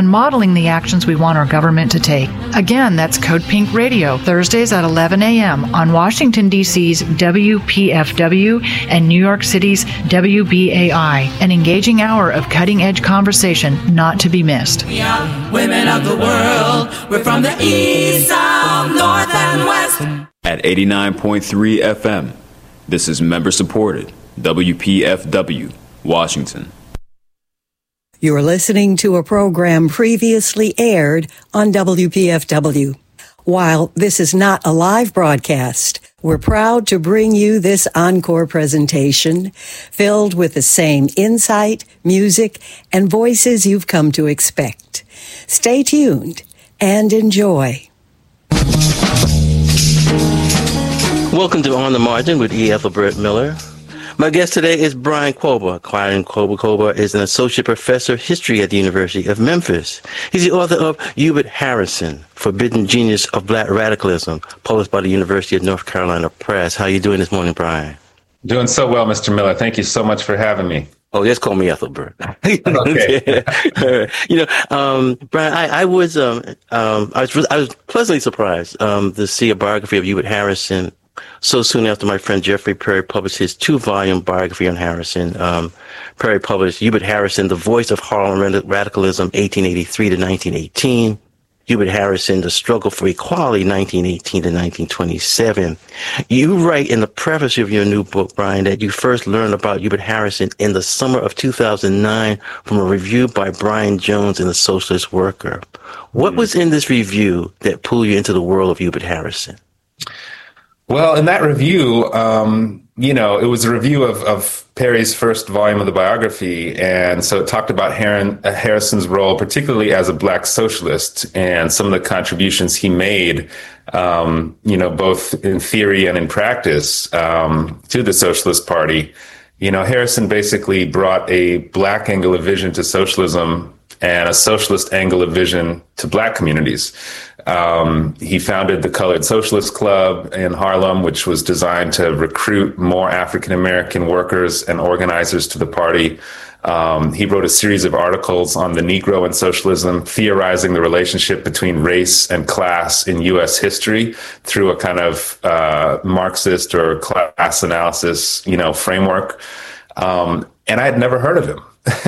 and modeling the actions we want our government to take. Again, that's Code Pink Radio, Thursdays at 11 a.m. on Washington, D.C.'s WPFW and New York City's WBAI, an engaging hour of cutting-edge conversation not to be missed. We are women of the world. We're from the east, south, north, and west. At 89.3 FM, this is member-supported WPFW, Washington. You're listening to a program previously aired on WPFW. While this is not a live broadcast, we're proud to bring you this encore presentation filled with the same insight, music, and voices you've come to expect. Stay tuned and enjoy. Welcome to On the Margin with E. Ethelbert Miller. My guest today is Brian Koba. Brian Koba is an associate professor of history at the University of Memphis. He's the author of Hubert Harrison, Forbidden Genius of Black Radicalism, published by the University of North Carolina Press. How are you doing this morning, Brian? Doing so well, Mr. Miller. Thank you so much for having me. Oh, just call me Ethelbert. Okay. Brian, I was pleasantly surprised to see a biography of Hubert Harrison so soon after my friend Jeffrey Perry published his 2-volume biography on Harrison. Perry published Hubert Harrison, The Voice of Harlem Radicalism, 1883 to 1918. Hubert Harrison, The Struggle for Equality, 1918 to 1927. You write in the preface of your new book, Brian, that you first learned about Hubert Harrison in the summer of 2009 from a review by Brian Jones in The Socialist Worker. What was in this review that pulled you into the world of Hubert Harrison? Well, in that review, it was a review of Perry's first volume of the biography. And so it talked about Harrison's role, particularly as a Black socialist, and some of the contributions he made, both in theory and in practice, to the Socialist Party. Harrison basically brought a Black angle of vision to socialism and a socialist angle of vision to Black communities. He founded the Colored Socialist Club in Harlem, which was designed to recruit more African-American workers and organizers to the party. He wrote a series of articles on the Negro and socialism, theorizing the relationship between race and class in U.S. history through a kind of Marxist or class analysis, framework. And I had never heard of him.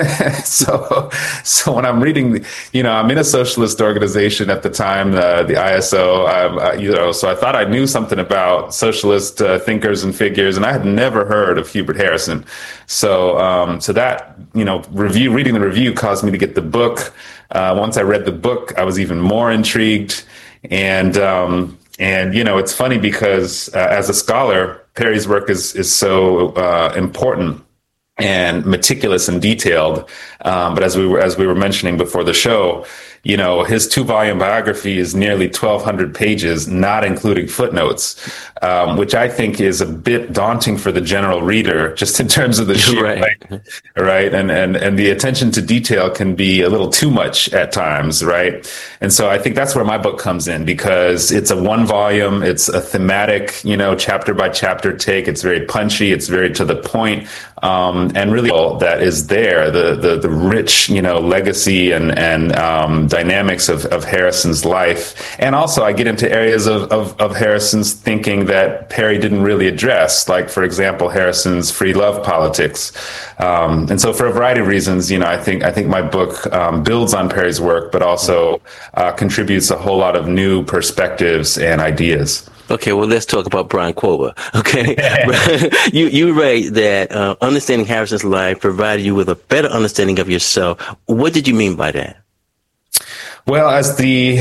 So when I'm reading, I'm in a socialist organization at the time, the ISO, so I thought I knew something about socialist thinkers and figures, and I had never heard of Hubert Harrison. So that, reading the review caused me to get the book. Once I read the book, I was even more intrigued. And it's funny because as a scholar, Perry's work is so important and meticulous and detailed. But as we were mentioning before the show, his 2-volume biography is nearly 1,200 pages, not including footnotes, which I think is a bit daunting for the general reader, just in terms of the sheer right? And the attention to detail can be a little too much at times, right? And so I think that's where my book comes in, because it's a 1-volume, it's a thematic, chapter by chapter take. It's very punchy, it's very to the point, and really all that is there, the rich, legacy and dynamics of Harrison's life. And also I get into areas of Harrison's thinking that Perry didn't really address, like, for example, Harrison's free love politics. And so for a variety of reasons, I think my book builds on Perry's work, but also contributes a whole lot of new perspectives and ideas. Okay, well, let's talk about Brian Koba. Okay, you write that understanding Harrison's life provided you with a better understanding of yourself. What did you mean by that? Well, as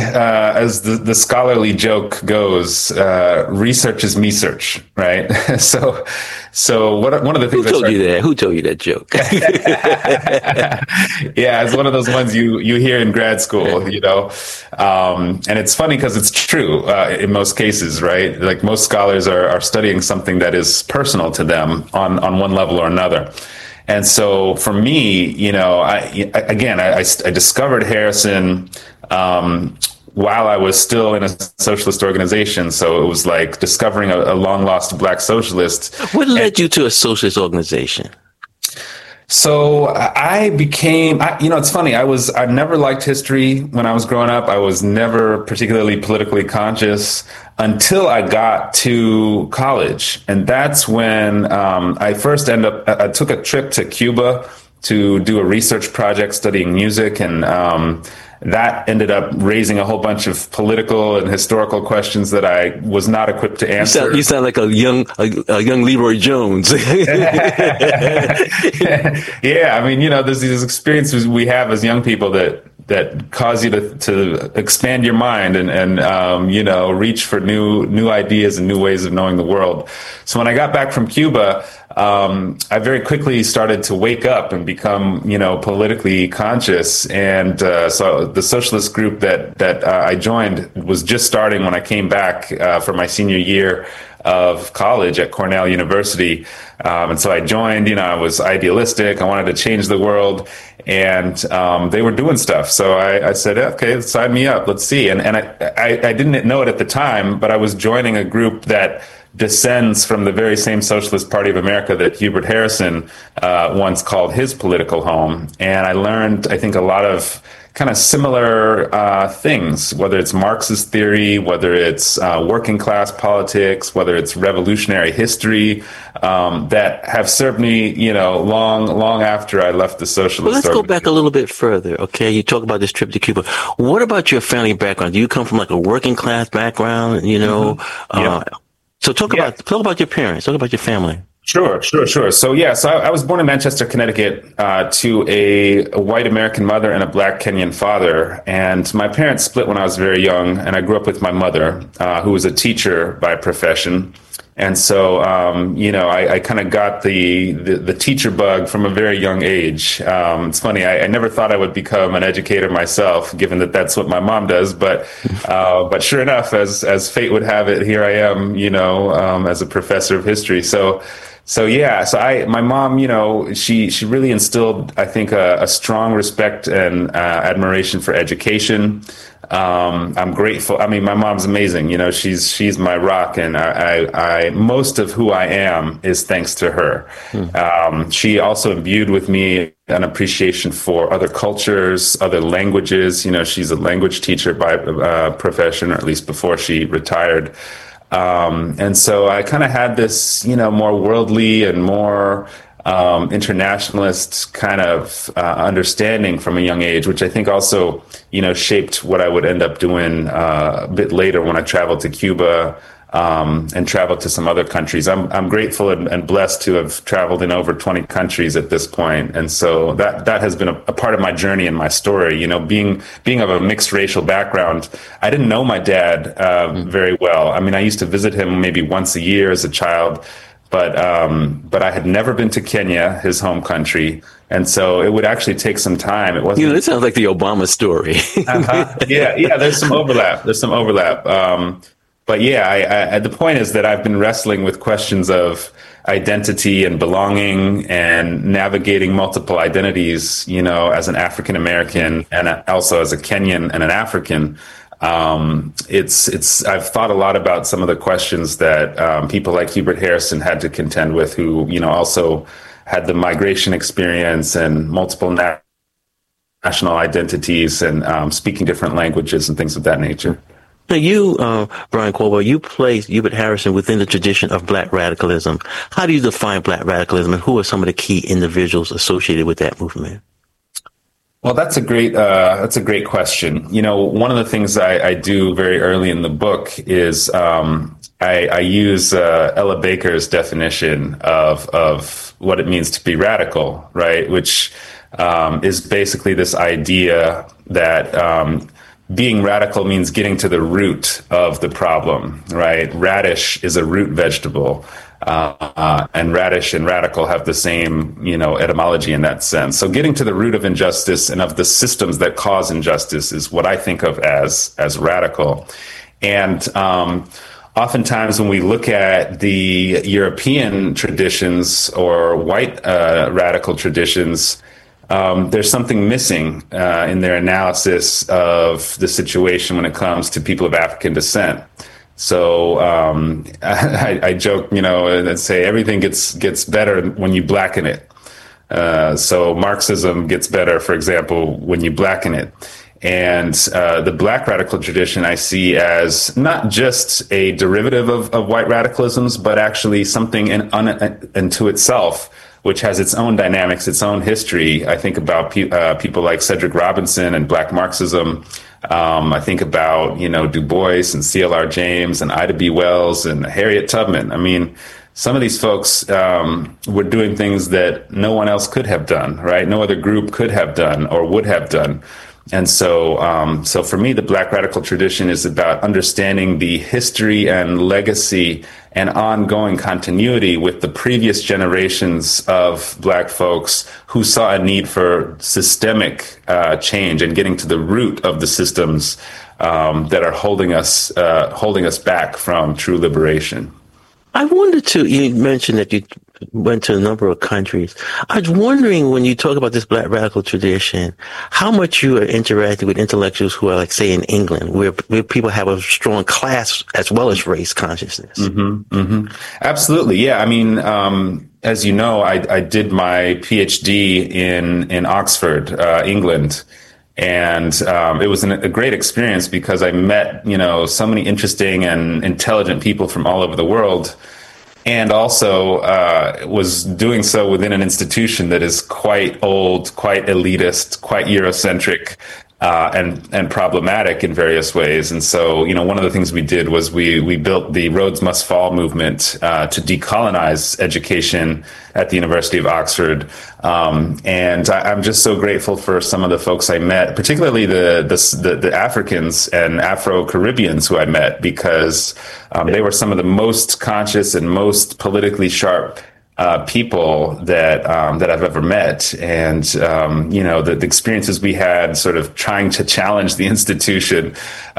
the scholarly joke goes, research is me search, right? So one of the things Who told you that joke? Yeah, it's one of those ones you hear in grad school, and it's funny because it's true in most cases, right? Like, most scholars are studying something that is personal to them on one level or another. And so for me, I discovered Harrison while I was still in a socialist organization. So it was like discovering a long lost Black socialist. What led you to a socialist organization? So it's funny. I never liked history when I was growing up. I was never particularly politically conscious until I got to college. And that's when I took a trip to Cuba to do a research project studying music. And that ended up raising a whole bunch of political and historical questions that I was not equipped to answer. You sound like a young Leroy Jones. Yeah, I mean, there's these experiences we have as young people that cause you to expand your mind and reach for new ideas and new ways of knowing the world. So when I got back from Cuba, I very quickly started to wake up and become, politically conscious. And so the socialist group that I joined was just starting when I came back for my senior year of college at Cornell University. And so I joined, I was idealistic. I wanted to change the world. And they were doing stuff. So I said, okay, sign me up. Let's see. And I didn't know it at the time, but I was joining a group that descends from the very same Socialist Party of America that Hubert Harrison once called his political home. And I learned, I think, a lot of kind of similar things, whether it's Marxist theory, whether it's working class politics, whether it's revolutionary history, that have served me, long after I left the socialist. Well, let's go back a little bit further. Okay, you talk about this trip to Cuba. What about your family background? Do you come from like a working class background? Mm-hmm. Yeah. So talk about your parents. Talk about your family. Sure. So I was born in Manchester, Connecticut, to a white American mother and a black Kenyan father. And my parents split when I was very young, and I grew up with my mother, who was a teacher by profession. And so, I kind of got the teacher bug from a very young age. It's funny. I never thought I would become an educator myself, given that that's what my mom does. But sure enough, as fate would have it, here I am, as a professor of history. My mom, she really instilled, I think, a strong respect and admiration for education. I'm grateful. I mean, my mom's amazing. She's my rock, and I most of who I am is thanks to her. She also imbued with me an appreciation for other cultures, other languages. She's a language teacher by profession, or at least before she retired. And so I kind of had this, more worldly and more internationalist kind of understanding from a young age, which I think also, shaped what I would end up doing a bit later when I traveled to Cuba and traveled to some other countries. I'm grateful and blessed to have traveled in over 20 countries at this point. And so that has been a part of my journey and my story. Being of a mixed racial background, I didn't know my dad very well. I mean, I used to visit him maybe once a year as a child. But I had never been to Kenya, his home country, and so it would actually take some time. It wasn't. This sounds like the Obama story. Yeah. There's some overlap. But the point is that I've been wrestling with questions of identity and belonging and navigating multiple identities. As an African American and also as a Kenyan and an African. I've thought a lot about some of the questions that people like Hubert Harrison had to contend with, who, also had the migration experience and multiple national identities and speaking different languages and things of that nature. Now you, Brian Corbo, you place Hubert Harrison within the tradition of Black radicalism. How do you define Black radicalism, and who are some of the key individuals associated with that movement? Well, that's a great question. One of the things I do very early in the book is I use Ella Baker's definition of what it means to be radical, right? Which is basically this idea that being radical means getting to the root of the problem, right? Radish is a root vegetable. And radish and radical have the same, etymology in that sense. So getting to the root of injustice and of the systems that cause injustice is what I think of as radical. And oftentimes when we look at the European traditions or white radical traditions, there's something missing in their analysis of the situation when it comes to people of African descent. So I joke, and say everything gets better when you blacken it. So Marxism gets better, for example, when you blacken it. And the black radical tradition I see as not just a derivative of white radicalisms, but actually something into itself, which has its own dynamics, its own history. I think about people like Cedric Robinson and Black Marxism. I think about, Du Bois and C.L.R. James and Ida B. Wells and Harriet Tubman. I mean, some of these folks were doing things that no one else could have done, right? No other group could have done or would have done. And so for me, the Black radical tradition is about understanding the history and legacy and ongoing continuity with the previous generations of Black folks who saw a need for systemic change and getting to the root of the systems that are holding us back from true liberation. I wanted to, you mentioned that you went to a number of countries. I was wondering, when you talk about this Black radical tradition, how much you are interacting with intellectuals who are, like, say, in England, where people have a strong class as well as race consciousness. Absolutely. Yeah. I mean, as you know, I did my PhD in Oxford, England. And it was a great experience because I met, so many interesting and intelligent people from all over the world, and also was doing so within an institution that is quite old, quite elitist, quite Eurocentric, and problematic in various ways. And so, one of the things we did was we built the Rhodes Must Fall movement to decolonize education at the University of Oxford. And I'm just so grateful for some of the folks I met, particularly the Africans and Afro-Caribbeans who I met, because they were some of the most conscious and most politically sharp people that I've ever met. And, the experiences we had sort of trying to challenge the institution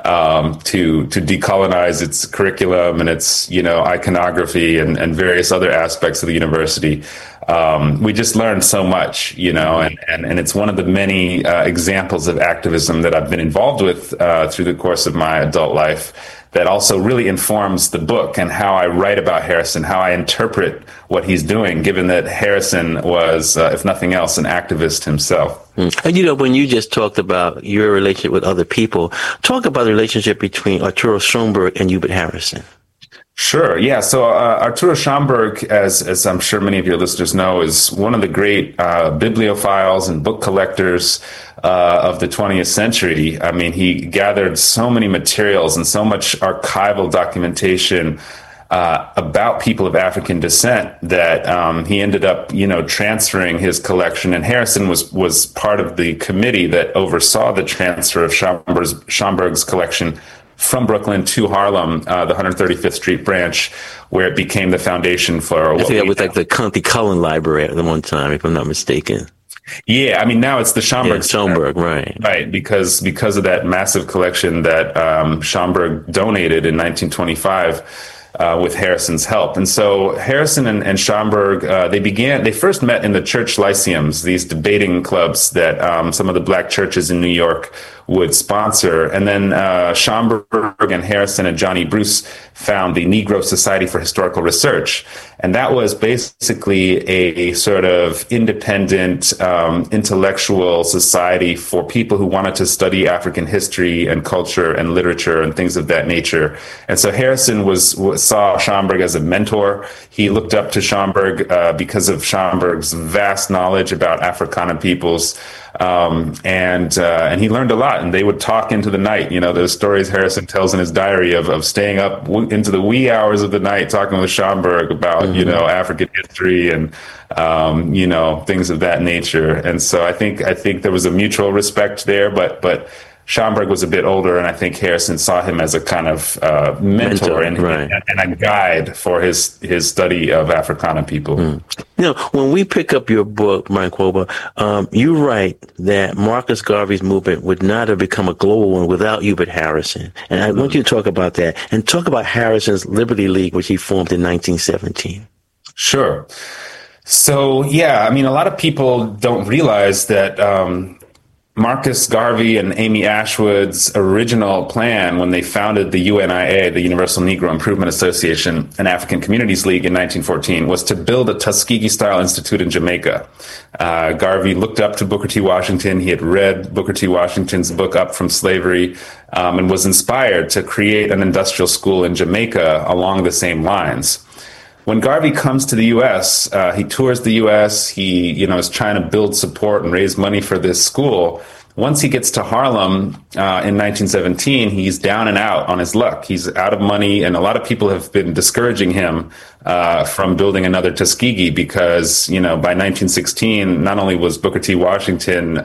to decolonize its curriculum and its, iconography and various other aspects of the university. We just learned so much, and it's one of the many examples of activism that I've been involved with through the course of my adult life that also really informs the book and how I write about Harrison, how I interpret what he's doing, given that Harrison was, if nothing else, an activist himself. And, when you just talked about your relationship with other people, talk about the relationship between Arturo Schomburg and Hubert Harrison. Sure. Yeah. So Arturo Schomburg, as I'm sure many of your listeners know, is one of the great bibliophiles and book collectors of the 20th century. I mean, he gathered so many materials and so much archival documentation about people of African descent that he ended up, transferring his collection. And Harrison was part of the committee that oversaw the transfer of Schomburg's collection from Brooklyn to Harlem, the 135th Street branch, where it became the foundation for. I think that was like the Conte Cullen Library at one time, if I'm not mistaken. Yeah, I mean, now it's the Schomburg. Yeah, Schomburg, right? Right, because of that massive collection that Schomburg donated in 1925. With Harrison's help. And so Harrison and Schomburg, they first met in the church lyceums, these debating clubs that some of the Black churches in New York would sponsor. And then Schomburg and Harrison and Johnny Bruce found the Negro Society for Historical Research. And that was basically a sort of independent intellectual society for people who wanted to study African history and culture and literature and things of that nature. And so Harrison saw Schomburg as a mentor. He looked up to Schomburg because of Schomburg's vast knowledge about Africana peoples. And he learned a lot, and they would talk into the night. Those stories Harrison tells in his diary of staying up into the wee hours of the night talking with Schomburg about, African history and, things of that nature. And so I think there was a mutual respect there, but Schomburg was a bit older, and I think Harrison saw him as a kind of mentor and a guide for his study of Africana people. When we pick up your book, Brian Quoba, you write that Marcus Garvey's movement would not have become a global one without Hubert Harrison. And I want you to talk about that and talk about Harrison's Liberty League, which he formed in 1917. Sure. So, yeah, I mean, a lot of people don't realize that Marcus Garvey and Amy Ashwood's original plan when they founded the UNIA, the Universal Negro Improvement Association and African Communities League in 1914, was to build a Tuskegee-style institute in Jamaica. Garvey looked up to Booker T. Washington. He had read Booker T. Washington's book, Up from Slavery, and was inspired to create an industrial school in Jamaica along the same lines. When Garvey comes to the U.S., he tours the U.S., he, is trying to build support and raise money for this school. Once he gets to Harlem in 1917, he's down and out on his luck. He's out of money, and a lot of people have been discouraging him from building another Tuskegee because, by 1916, not only was Booker T. Washington,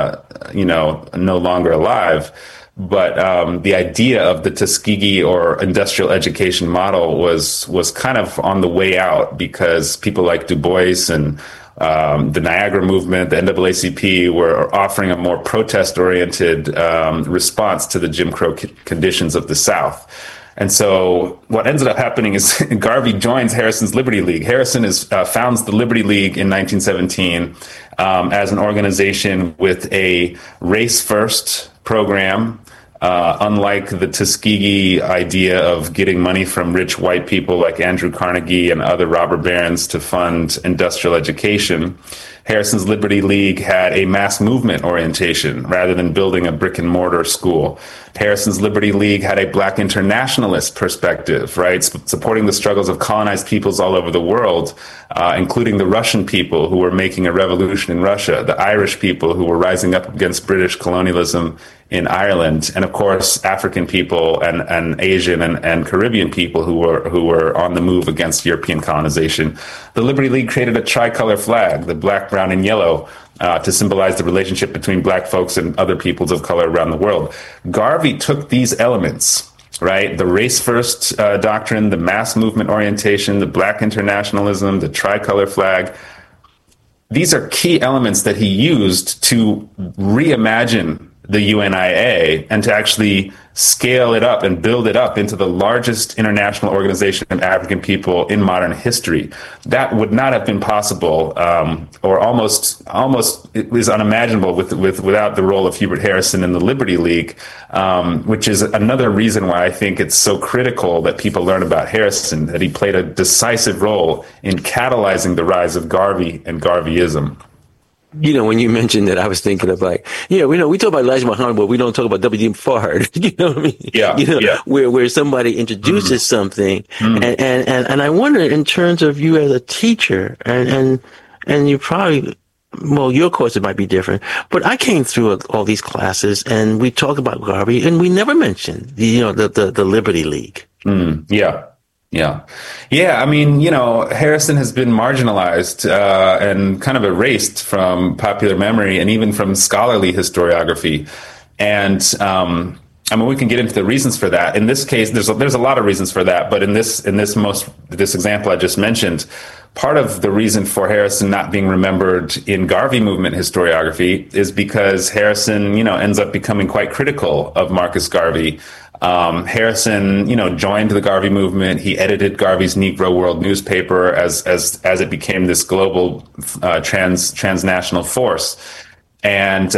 no longer alive, but the idea of the Tuskegee or industrial education model was kind of on the way out because people like Du Bois and the Niagara movement, the NAACP, were offering a more protest-oriented response to the Jim Crow conditions of the South. And so what ended up happening is Garvey joins Harrison's Liberty League. Harrison founds the Liberty League in 1917 as an organization with a race-first program. Unlike the Tuskegee idea of getting money from rich white people like Andrew Carnegie and other robber barons to fund industrial education, Harrison's Liberty League had a mass movement orientation rather than building a brick and mortar school. Harrison's Liberty League had a Black internationalist perspective, right? Supporting the struggles of colonized peoples all over the world, including the Russian people who were making a revolution in Russia, the Irish people who were rising up against British colonialism in Ireland, and of course, African people and Asian and Caribbean people who were on the move against European colonization. The Liberty League created a tricolor flag, the black, brown, and yellow, to symbolize the relationship between black folks and other peoples of color around the world. Garvey took these elements, right? The race-first doctrine, the mass movement orientation, the black internationalism, the tricolor flag. These are key elements that he used to reimagine the UNIA and to actually scale it up and build it up into the largest international organization of African people in modern history. That would not have been possible, or almost it was unimaginable without the role of Hubert Harrison in the Liberty League, which is another reason why I think it's so critical that people learn about Harrison, that he played a decisive role in catalyzing the rise of Garvey and Garveyism. When you mentioned that, I was thinking of we talk about Elijah Muhammad, but we don't talk about W.D. Fard. You know what I mean? Yeah. Where somebody introduces something, and I wonder in terms of you as a teacher, and you probably, your course it might be different, but I came through all these classes, and we talked about Garvey, and we never mentioned the Liberty League. Yeah. I mean, Harrison has been marginalized and kind of erased from popular memory and even from scholarly historiography. And we can get into the reasons for that. In this case, there's a lot of reasons for that. But in this example I just mentioned, part of the reason for Harrison not being remembered in Garvey movement historiography is because Harrison, ends up becoming quite critical of Marcus Garvey. Harrison, joined the Garvey movement. He edited Garvey's Negro World newspaper as it became this global transnational force. And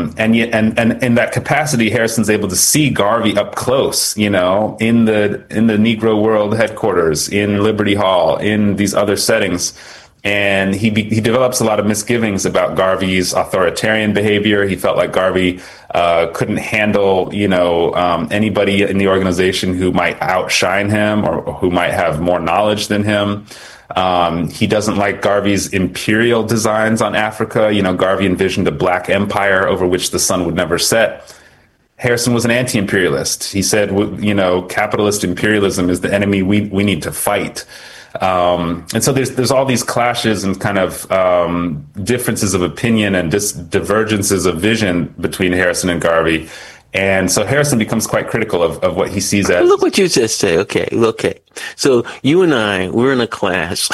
in that capacity, Harrison's able to see Garvey up close, in the Negro World headquarters, in Liberty Hall, in these other settings. And he develops a lot of misgivings about Garvey's authoritarian behavior. He felt like Garvey couldn't handle, anybody in the organization who might outshine him or who might have more knowledge than him. He doesn't like Garvey's imperial designs on Africa. Garvey envisioned a black empire over which the sun would never set. Harrison was an anti-imperialist. He said, capitalist imperialism is the enemy we need to fight. And so there's all these clashes and kind of differences of opinion and divergences of vision between Harrison and Garvey. And so Harrison becomes quite critical of what he sees as. Look what you just say. Okay. So you and I, we're in a class,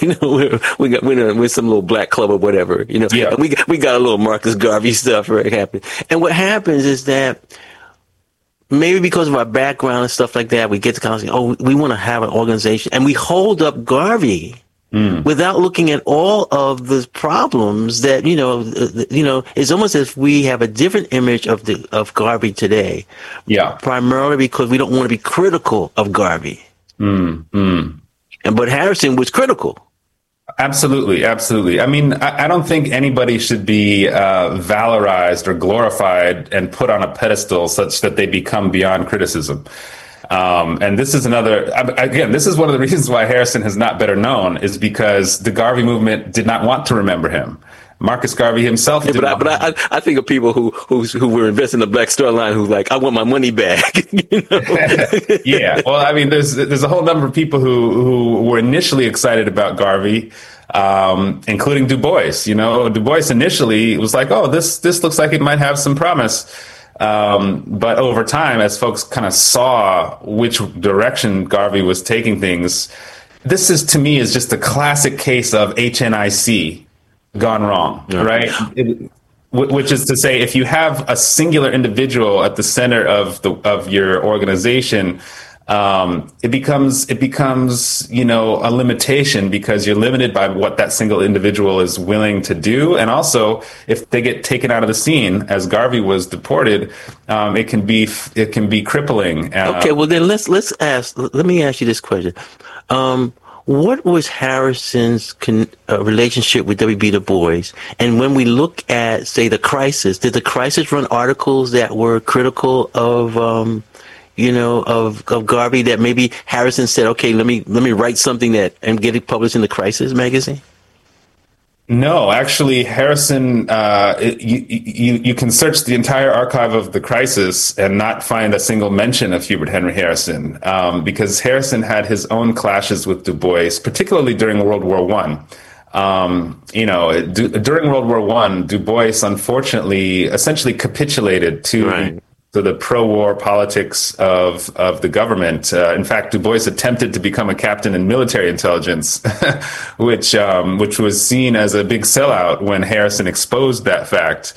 we're some little black club or whatever, and we got a little Marcus Garvey stuff right happening. And what happens is that maybe because of our background and stuff like that, we get to kind of say, we want to have an organization, and we hold up Garvey without looking at all of the problems that, it's almost as if we have a different image of Garvey today. Yeah. Primarily because we don't want to be critical of Garvey. But Harrison was critical. Absolutely. Absolutely. I mean, I don't think anybody should be valorized or glorified and put on a pedestal such that they become beyond criticism. And this is this is one of the reasons why Harrison is not better known, is because the Garvey movement did not want to remember him. Marcus Garvey himself. I think of people who were investing in the Black Star Line who's like, I want my money back. Yeah. Well, I mean, there's a whole number of people who were initially excited about Garvey, including Du Bois. Du Bois initially was like, oh, this looks like it might have some promise. But over time, as folks kind of saw which direction Garvey was taking things, this is, to me, is just a classic case of HNIC gone wrong, right? Which is to say, if you have a singular individual at the center of your organization, it becomes a limitation, because you're limited by what that single individual is willing to do. And also, if they get taken out of the scene, as Garvey was deported, it can be crippling. Okay, well then let me ask you this question. What was Harrison's relationship with W.B. Du Bois? And when we look at, say, the Crisis, did the Crisis run articles that were critical of Garvey, that maybe Harrison said, okay, let me write something and get it published in the Crisis magazine? No, actually, Harrison, you can search the entire archive of the Crisis and not find a single mention of Hubert Henry Harrison, because Harrison had his own clashes with Du Bois, particularly during World War I. During World War I, Du Bois, unfortunately, essentially capitulated to the pro-war politics of the government. In fact, Du Bois attempted to become a captain in military intelligence, which was seen as a big sellout when Harrison exposed that fact.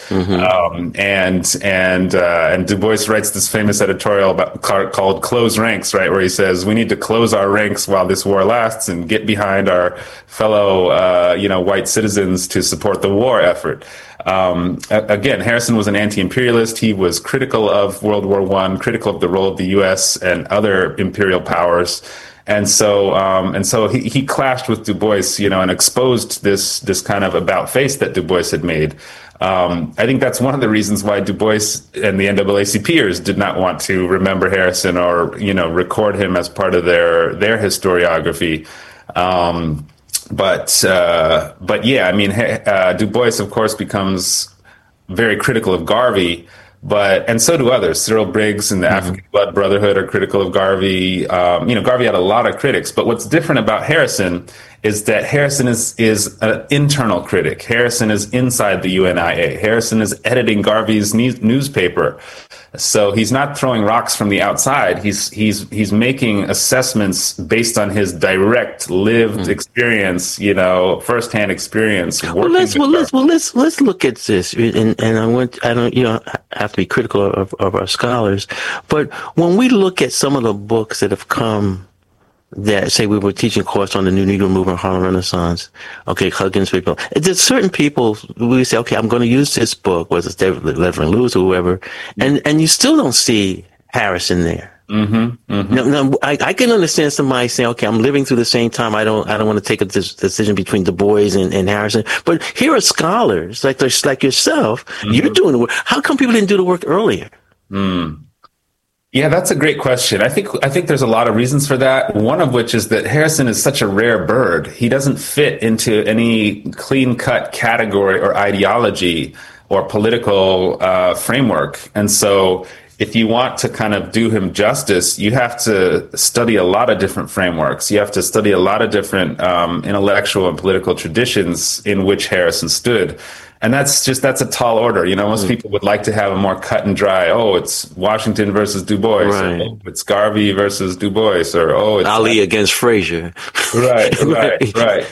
And Du Bois writes this famous editorial called "Close Ranks," right, where he says we need to close our ranks while this war lasts and get behind our fellow white citizens to support the war effort. Again, Harrison was an anti-imperialist. He was critical of World War I, critical of the role of the U.S. and other imperial powers. And so he clashed with Du Bois, and exposed this kind of about face that Du Bois had made. I think that's one of the reasons why Du Bois and the NAACPers did not want to remember Harrison or, record him as part of their historiography. But yeah, I mean, Du Bois, of course, becomes very critical of Garvey, and so do others. Cyril Briggs and the African Blood Brotherhood are critical of Garvey. Garvey had a lot of critics, but what's different about Harrison is that Harrison is an internal critic. Harrison is inside the UNIA. Harrison is editing Garvey's newspaper. So he's not throwing rocks from the outside. He's making assessments based on his direct lived experience, firsthand experience. Let's look at this. And I don't have to be critical of our scholars, but when we look at some of the books that have come, that say we were teaching a course on the New Negro Movement, Harlem Renaissance. Okay, Huggins people. There's certain people we say, okay, I'm going to use this book, whether it's Reverend Lewis or whoever, and you still don't see Harrison there. Now, I can understand somebody saying, okay, I'm living through the same time. I don't want to take a decision between Du Bois and Harrison. But here are scholars like yourself. You're doing the work. How come people didn't do the work earlier? Yeah, that's a great question. I think there's a lot of reasons for that. One of which is that Harrison is such a rare bird. He doesn't fit into any clean-cut category or ideology or political framework. And so if you want to kind of do him justice, you have to study a lot of different frameworks. You have to study a lot of different intellectual and political traditions in which Harrison stood. And that's a tall order. Most people would like to have a more cut and dry, it's Washington versus Du Bois, right. Or, it's Garvey versus Du Bois, or it's Ali against Frazier. Right.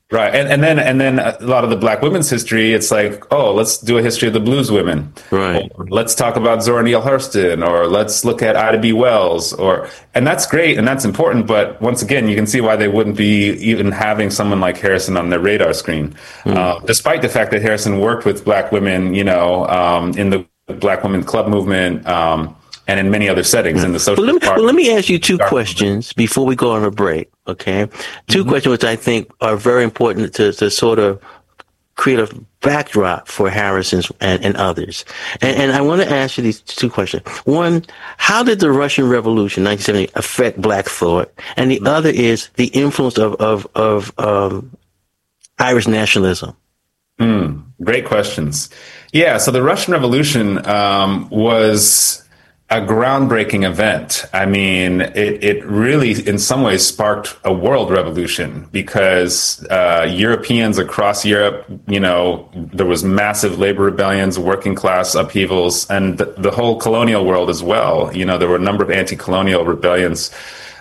Right. And then a lot of the Black women's history, it's like, oh, let's do a history of the blues women. Right. Or let's talk about Zora Neale Hurston, or let's look at Ida B. Wells, and that's great and that's important. But once again, you can see why they wouldn't be even having someone like Harrison on their radar screen, despite the fact that Harrison worked with Black women, in the Black Women Club movement, and in many other settings in the social. Let me ask you two questions before we go on a break. Okay, two questions which I think are very important to sort of create a backdrop for Harrison and others. And I want to ask you these two questions. One, how did the Russian Revolution, 1970, affect Black thought? And the other is the influence of Irish nationalism. Great questions. Yeah, so the Russian Revolution was a groundbreaking event. I mean, it really, in some ways, sparked a world revolution because Europeans across Europe, there was massive labor rebellions, working class upheavals, and the whole colonial world as well. There were a number of anti-colonial rebellions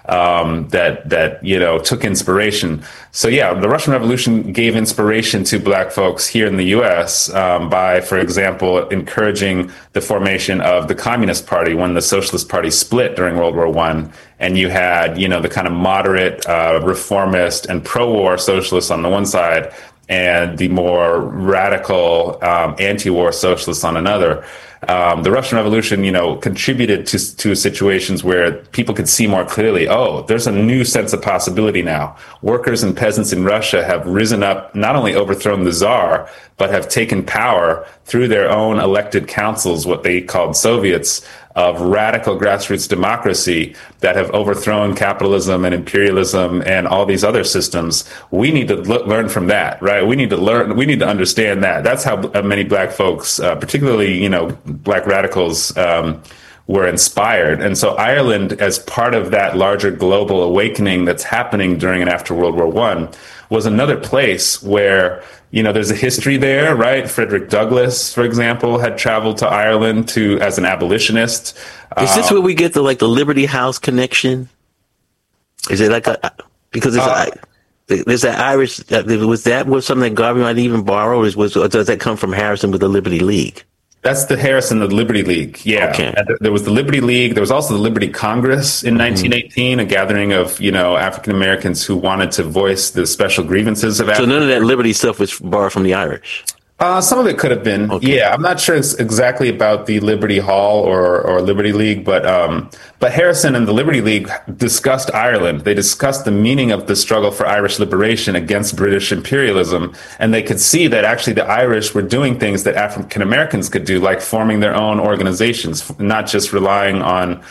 that took inspiration. So yeah, the Russian Revolution gave inspiration to Black folks here in the U.S. By, for example, encouraging the formation of the Communist Party when the Socialist Party split during World War I, and you had the kind of moderate, reformist, and pro-war socialists on the one side, and the more radical anti-war socialists on another. The Russian Revolution, contributed to situations where people could see more clearly, oh, there's a new sense of possibility now. Workers and peasants in Russia have risen up, not only overthrown the Tsar, but have taken power through their own elected councils, what they called Soviets, of radical grassroots democracy that have overthrown capitalism and imperialism and all these other systems. We need to learn from that, right? We need to understand that. That's how many Black folks, particularly, Black radicals, were inspired. And so Ireland, as part of that larger global awakening that's happening during and after World War I, was another place where, there's a history there, right? Frederick Douglass, for example, had traveled to Ireland as an abolitionist. Is this where we get the Liberty House connection? Is it because there's that Irish, was something that Garvey might even borrow, or does that come from Harrison with the Liberty League? That's the Harrison, the Liberty League. Yeah. Okay. There was the Liberty League. There was also the Liberty Congress in 1918, a gathering of, African Americans who wanted to voice the special grievances of Africa. So none of that Liberty stuff was borrowed from the Irish? Some of it could have been. Okay. Yeah, I'm not sure it's exactly about the Liberty Hall or Liberty League, but Harrison and the Liberty League discussed Ireland. They discussed the meaning of the struggle for Irish liberation against British imperialism, and they could see that actually the Irish were doing things that African Americans could do, like forming their own organizations, not just relying on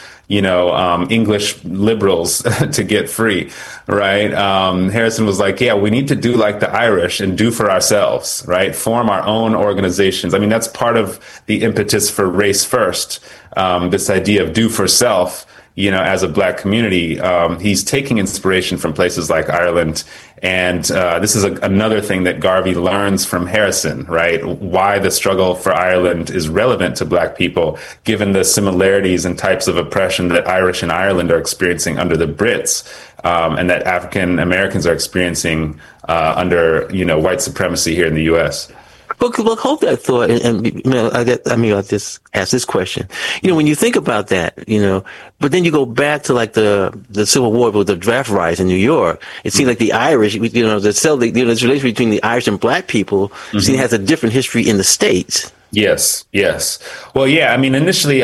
English liberals to get free, right? Harrison was like, yeah, we need to do like the Irish and do for ourselves, right? Form our own organizations. I mean, that's part of the impetus for Race First, this idea of do for self, as a Black community. He's taking inspiration from places like Ireland. And this is another thing that Garvey learns from Harrison, right? Why the struggle for Ireland is relevant to Black people, given the similarities and types of oppression that Irish and Ireland are experiencing under the Brits, and that African Americans are experiencing under, white supremacy here in the U.S. Look, hold that thought, I'll just ask this question. When you think about that, but then you go back to like the Civil War with the draft riots in New York. It seems like the Irish, this relation between the Irish and Black people, has a different history in the States. Yes. Well, yeah. I mean, initially,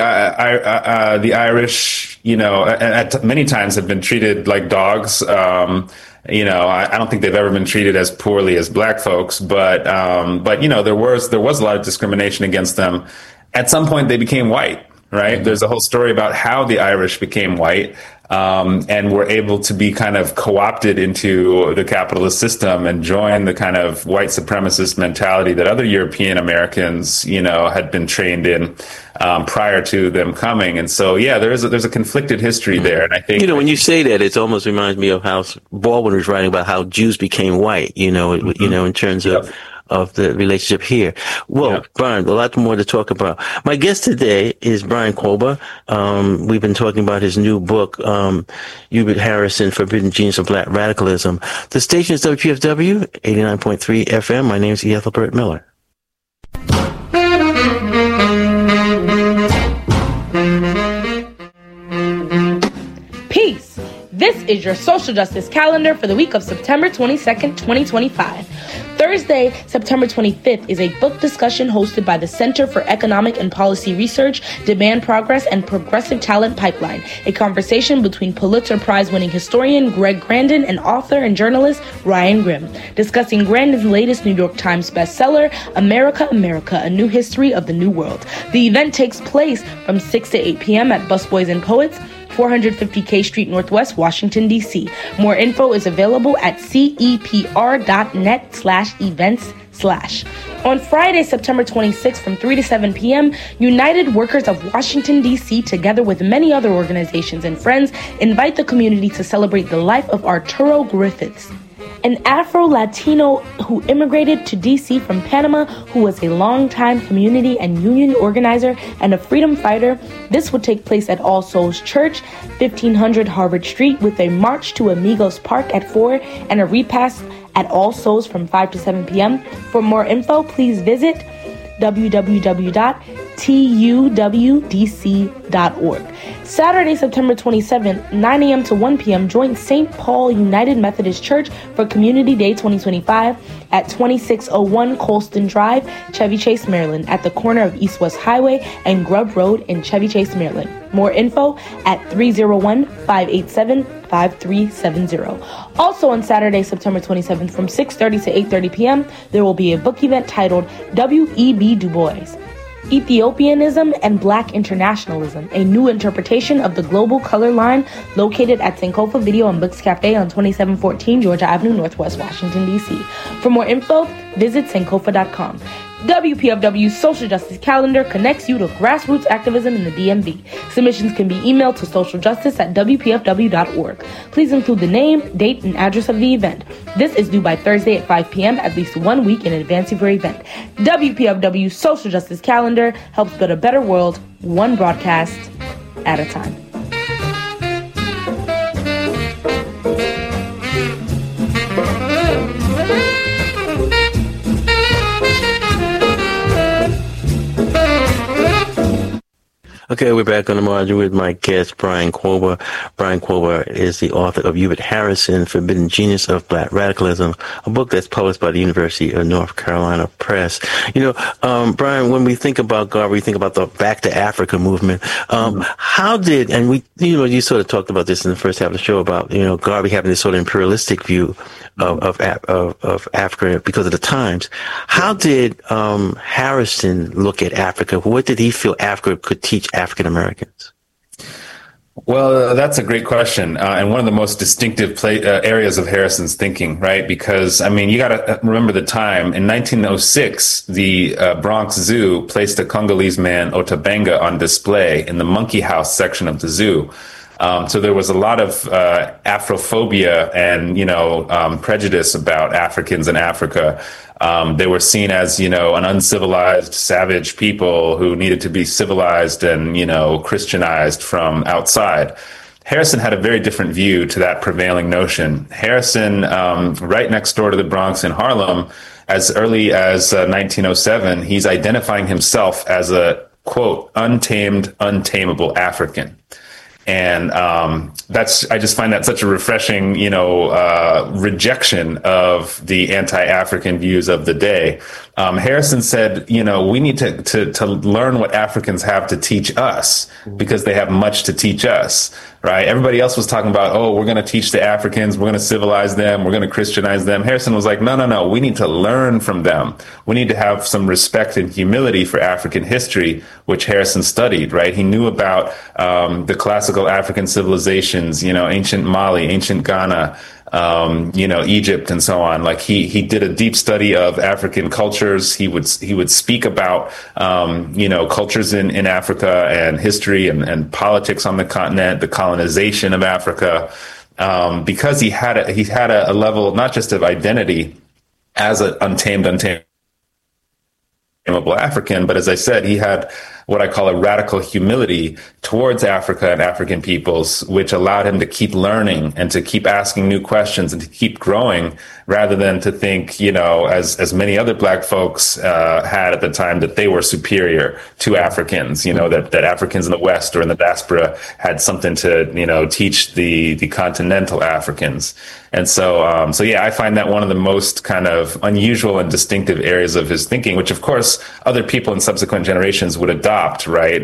the Irish, at many times have been treated like dogs. I don't think they've ever been treated as poorly as Black folks, but there was a lot of discrimination against them. At some point, they became white, right? Mm-hmm. There's a whole story about how the Irish became white, and were able to be kind of co-opted into the capitalist system and join the kind of white supremacist mentality that other European Americans, had been trained in prior to them coming. And so, yeah, there's a conflicted history there. And I think, when you say that, it almost reminds me of how Baldwin was writing about how Jews became white, in terms of the relationship here. Well, Brian, a lot more to talk about. My guest today is Brian Kober. We've been talking about his new book, Hubert Harrison, Forbidden Genius of Black Radicalism. The station is WPFW, 89.3 FM. My name is E. Ethelbert Miller. Peace. This is your social justice calendar for the week of September 22nd, 2025. Thursday, September 25th is a book discussion hosted by the Center for Economic and Policy Research, Demand Progress, and Progressive Talent Pipeline, a conversation between Pulitzer Prize-winning historian Greg Grandin and author and journalist Ryan Grim, discussing Grandin's latest New York Times bestseller, America, America, A New History of the New World. The event takes place from 6 to 8 p.m. at Busboys and Poets, 450 K Street Northwest, Washington, D.C. More info is available at cepr.net/events/. On Friday, September 26th from 3 to 7 p.m., United Workers of Washington, D.C., together with many other organizations and friends, invite the community to celebrate the life of Arturo Griffiths, an Afro-Latino who immigrated to D.C. from Panama, who was a longtime community and union organizer and a freedom fighter. This would take place at All Souls Church, 1500 Harvard Street, with a march to Amigos Park at 4 and a repast at All Souls from 5 to 7 p.m. For more info, please visit www.tuwdc.org. Saturday, September 27th, 9 a.m. to 1 p.m., join St. Paul United Methodist Church for Community Day 2025 at 2601 Colston Drive, Chevy Chase, Maryland, at the corner of East West Highway and Grubb Road in Chevy Chase, Maryland. More info at 301-587-5370. Also on Saturday, September 27th, from 6:30 to 8:30 p.m., there will be a book event titled W.E.B. Du Bois, Ethiopianism and Black Internationalism, a new interpretation of the global color line, located at Sankofa Video and Books Cafe on 2714 Georgia Avenue, Northwest Washington, D.C. For more info, visit sankofa.com. WPFW's Social Justice Calendar connects you to grassroots activism in the DMV. Submissions can be emailed to socialjustice@wpfw.org. Please include the name, date, and address of the event. This is due by Thursday at 5 p.m., at least 1 week in advance of your event. WPFW's Social Justice Calendar helps build a better world, one broadcast at a time. Okay, we're back on the margin with my guest, Brian Kober. Brian Kober is the author of Hubert Harrison, Forbidden Genius of Black Radicalism, a book that's published by the University of North Carolina Press. Brian, when we think about Garvey, we think about the Back to Africa movement. How did, and we, you sort of talked about this in the first half of the show about, Garvey having this sort of imperialistic view of Africa because of the times. How did Harrison look at Africa? What did he feel Africa could teach African Americans? Well, that's a great question, and one of the most distinctive areas of Harrison's thinking, right? Because, you got to remember the time. In 1906, the Bronx Zoo placed a Congolese man, Otabanga, on display in the monkey house section of the zoo. So there was a lot of Afrophobia and, prejudice about Africans in Africa. They were seen as, an uncivilized, savage people who needed to be civilized and, Christianized from outside. Harrison had a very different view to that prevailing notion. Harrison, right next door to the Bronx in Harlem, as early as 1907, he's identifying himself as a, quote, untamed, untamable African. And I just find that such a refreshing, rejection of the anti-African views of the day. Harrison said, we need to learn what Africans have to teach us because they have much to teach us, right? Everybody else was talking about, we're going to teach the Africans, we're going to civilize them, we're going to Christianize them. Harrison was like, no, we need to learn from them. We need to have some respect and humility for African history, which Harrison studied, right? He knew about the classical African civilizations, ancient Mali, ancient Ghana, Egypt and so on. Like he did a deep study of African cultures. He would speak about, cultures in Africa and history and politics on the continent, the colonization of Africa, because he had a level, not just of identity as an untamed unblameable African. But as I said, he had what I call a radical humility towards Africa and African peoples, which allowed him to keep learning and to keep asking new questions and to keep growing, rather than to think, as many other Black folks had at the time, that they were superior to Africans, that Africans in the West or in the diaspora had something to, teach the continental Africans. And so I find that one of the most kind of unusual and distinctive areas of his thinking, which of course other people in subsequent generations would adopt, right?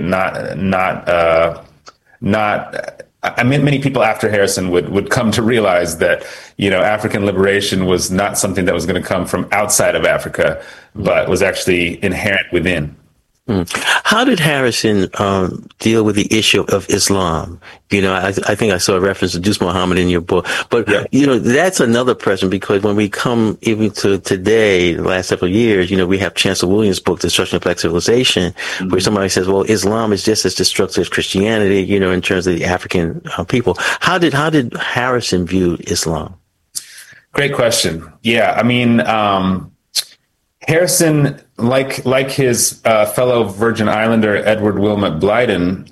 I mean, many people after Harrison would come to realize that, African liberation was not something that was going to come from outside of Africa, but was actually inherent within. How did Harrison deal with the issue of Islam? I think I saw a reference to Deuce Muhammad in your book, but that's another person, because when we come even to today, the last several years, we have Chancellor Williams' book, Destruction of Black Civilization, where somebody says, well, Islam is just as destructive as Christianity, in terms of the African people. How did Harrison view Islam? Great question. Yeah, I mean, Harrison, like his fellow Virgin Islander Edward Wilmot Blyden,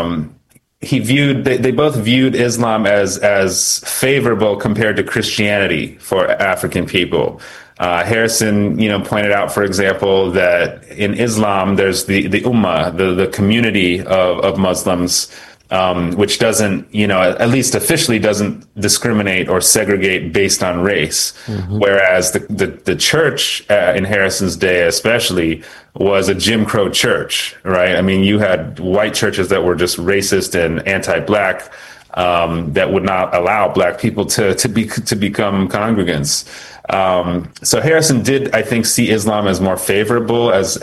they both viewed Islam as favorable compared to Christianity for African people. Harrison, pointed out, for example, that in Islam there's the Ummah, the community of Muslims, which doesn't, at least officially doesn't discriminate or segregate based on race. Whereas the church in Harrison's day especially was a Jim Crow church, right? I mean, you had white churches that were just racist and anti-Black, that would not allow Black people to become congregants. So Harrison did, I think, see Islam as more favorable, as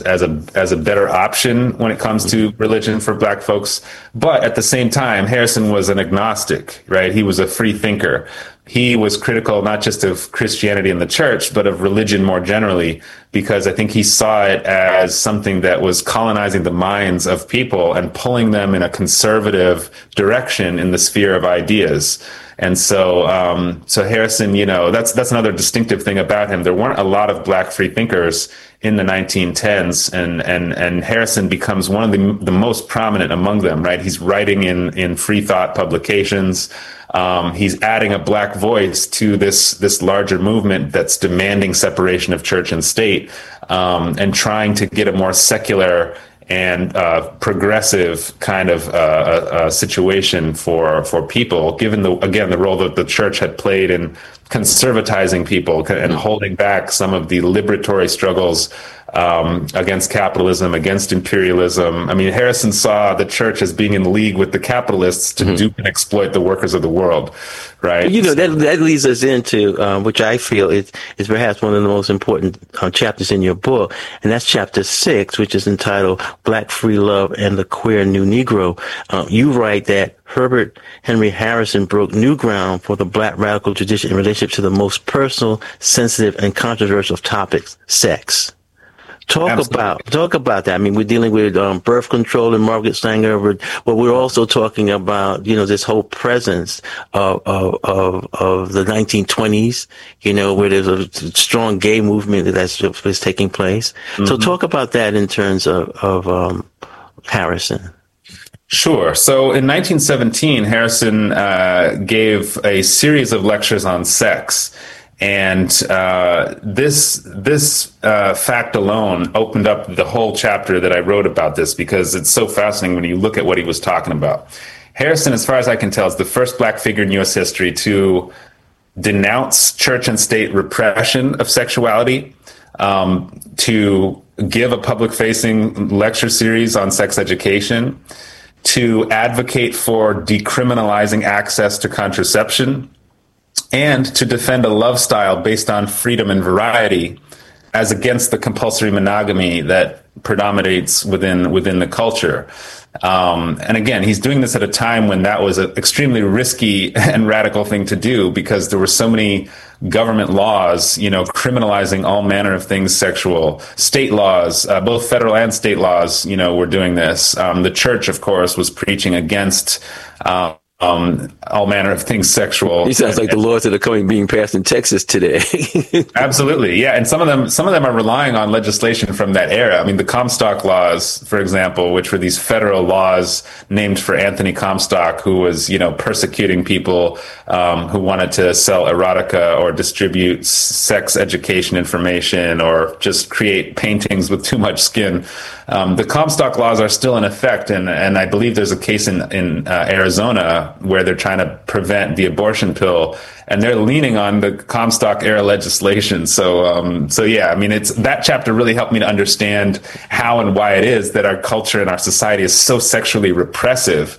a better option when it comes to religion for Black folks. But at the same time, Harrison was an agnostic, right? He was a free thinker. He was critical not just of Christianity and the church, but of religion more generally, because I think he saw it as something that was colonizing the minds of people and pulling them in a conservative direction in the sphere of ideas. And so Harrison, that's another distinctive thing about him. There weren't a lot of Black free thinkers in the 1910s, and Harrison becomes one of the most prominent among them, right? He's writing in free thought publications. He's adding a Black voice to this larger movement that's demanding separation of church and state, and trying to get a more secular and progressive kind of situation for people, given the role that the church had played in conservatizing people and holding back some of the liberatory struggles against capitalism, against imperialism. I mean, Harrison saw the church as being in league with the capitalists to dupe and exploit the workers of the world, right? That leads us into, which I feel is perhaps one of the most important chapters in your book, and that's chapter 6, which is entitled Black Free Love and the Queer New Negro. You write that Herbert Henry Harrison broke new ground for the Black radical tradition in relationship to the most personal, sensitive, and controversial topics, sex. Talk about that. I mean, we're dealing with birth control and Margaret Sanger, but we're also talking about, this whole presence of the 1920s, where there's a strong gay movement that's taking place. So talk about that in terms of Harrison. Sure. So in 1917, Harrison gave a series of lectures on sex. And this fact alone opened up the whole chapter that I wrote about this, because it's so fascinating when you look at what he was talking about. Harrison, as far as I can tell, is the first Black figure in U.S. history to denounce church and state repression of sexuality, to give a public-facing lecture series on sex education, to advocate for decriminalizing access to contraception, and to defend a love style based on freedom and variety as against the compulsory monogamy that predominates within the culture. And again, he's doing this at a time when that was an extremely risky and radical thing to do, because there were so many government laws, criminalizing all manner of things sexual. State laws, both federal and state laws, were doing this. The church, of course, was preaching against all manner of things sexual. He sounds like the laws that are being passed in Texas today. Absolutely, yeah, and some of them are relying on legislation from that era. I mean, the Comstock laws, for example, which were these federal laws named for Anthony Comstock, who was, persecuting people who wanted to sell erotica or distribute sex education information or just create paintings with too much skin. The Comstock laws are still in effect, and I believe there's a case in Arizona where they're trying to prevent the abortion pill, and they're leaning on the Comstock era legislation. So yeah, I mean, that chapter really helped me to understand how and why it is that our culture and our society is so sexually repressive,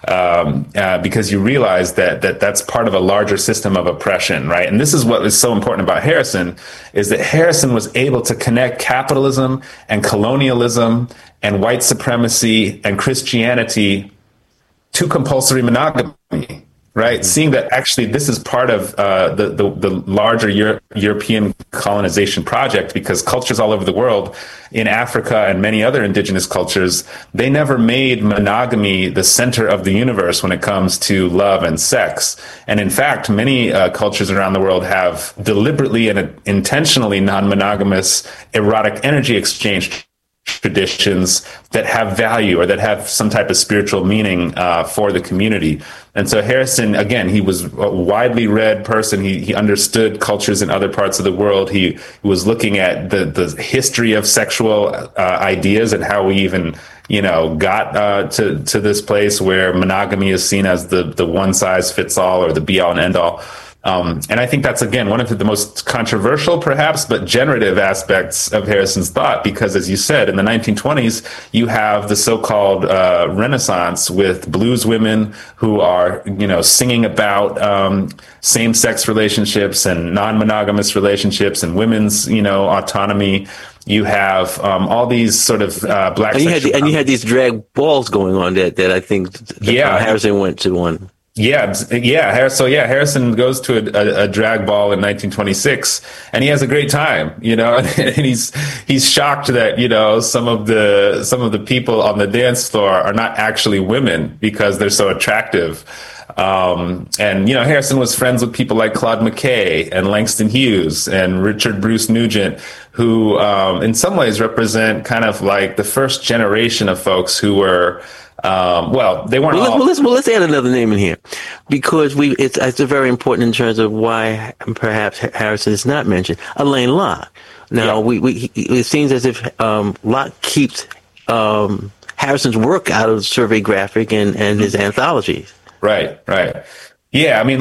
because you realize that's part of a larger system of oppression, right? And this is what is so important about Harrison, is that Harrison was able to connect capitalism and colonialism and white supremacy and Christianity to compulsory monogamy, right? Mm-hmm. Seeing that actually this is part of the larger European colonization project, because cultures all over the world, in Africa and many other indigenous cultures, they never made monogamy the center of the universe when it comes to love and sex. And in fact, many cultures around the world have deliberately and intentionally non-monogamous erotic energy exchange traditions that have value or that have some type of spiritual meaning for the community. And so Harrison, again, he was a widely read person. He understood cultures in other parts of the world. He was looking at the history of sexual ideas and how we even got to this place where monogamy is seen as the one size fits all or the be all and end all. And I think that's, again, one of the most controversial, perhaps, but generative aspects of Harrison's thought, because, as you said, in the 1920s, you have the so-called Renaissance with blues women who are, singing about same-sex relationships and non-monogamous relationships and women's, autonomy. You have all these sort of black. And you had these drag balls going on that I think Harrison went to one. Yeah. Harrison goes to a drag ball in 1926, and he has a great time, and he's shocked that, some of the people on the dance floor are not actually women because they're so attractive. And Harrison was friends with people like Claude McKay and Langston Hughes and Richard Bruce Nugent, who, in some ways represent kind of like the first generation of folks who were, they weren't. Let's add another name in here, because it's very important in terms of why perhaps Harrison is not mentioned. Alain Locke. Now, it seems as if Locke keeps Harrison's work out of Survey Graphic and his anthologies. Right. Yeah, I mean,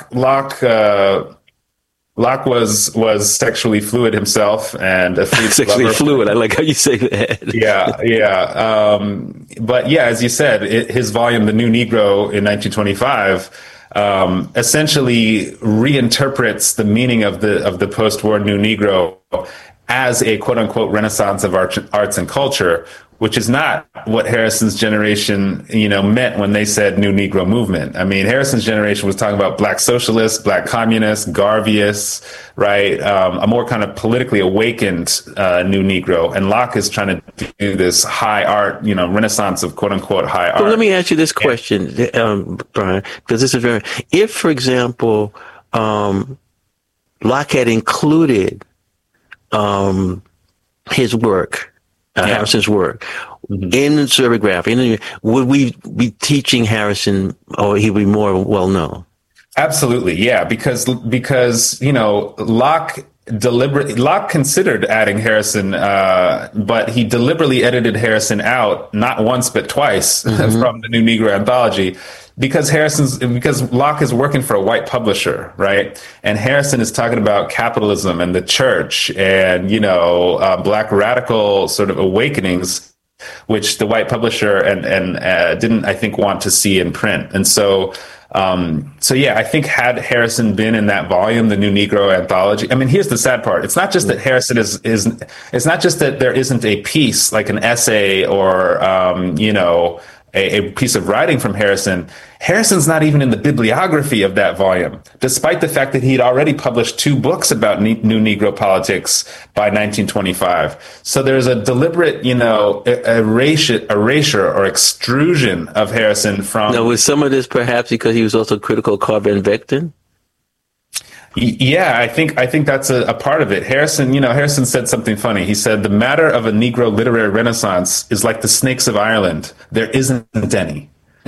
Locke was sexually fluid himself and a free sexually fluid. I like how you say that. Yeah. But yeah, as you said, his volume, The New Negro, in 1925, essentially reinterprets the meaning of the post-war New Negro as a quote unquote Renaissance of arts and culture, which is not what Harrison's generation, meant when they said New Negro movement. I mean, Harrison's generation was talking about black socialists, black communists, Garveyists, right? A more kind of politically awakened New Negro. And Locke is trying to do this high art, Renaissance of quote unquote high art. Well, let me ask you this question, Brian, because this is if, for example, Locke had included his work, Harrison's work, in Survey Graphic, would we be teaching Harrison, or he would be more well known? Absolutely, yeah, because Locke considered adding Harrison, but he deliberately edited Harrison out not once but twice from the New Negro anthology. Because Locke is working for a white publisher, right? And Harrison is talking about capitalism and the church and, black radical sort of awakenings, which the white publisher and didn't, I think, want to see in print. And so I think had Harrison been in that volume, the New Negro anthology, I mean, here's the sad part. It's not just that Harrison it's not just that there isn't a piece like an essay or, a piece of writing from Harrison. Harrison's not even in the bibliography of that volume, despite the fact that he'd already published 2 books about New Negro politics by 1925. So there's a deliberate, erasure or extrusion of Harrison from... Now, was some of this perhaps because he was also critical of Carver and Vector? Yeah, I think that's a part of it. Harrison said something funny. He said, the matter of a Negro literary renaissance is like the snakes of Ireland. There isn't any.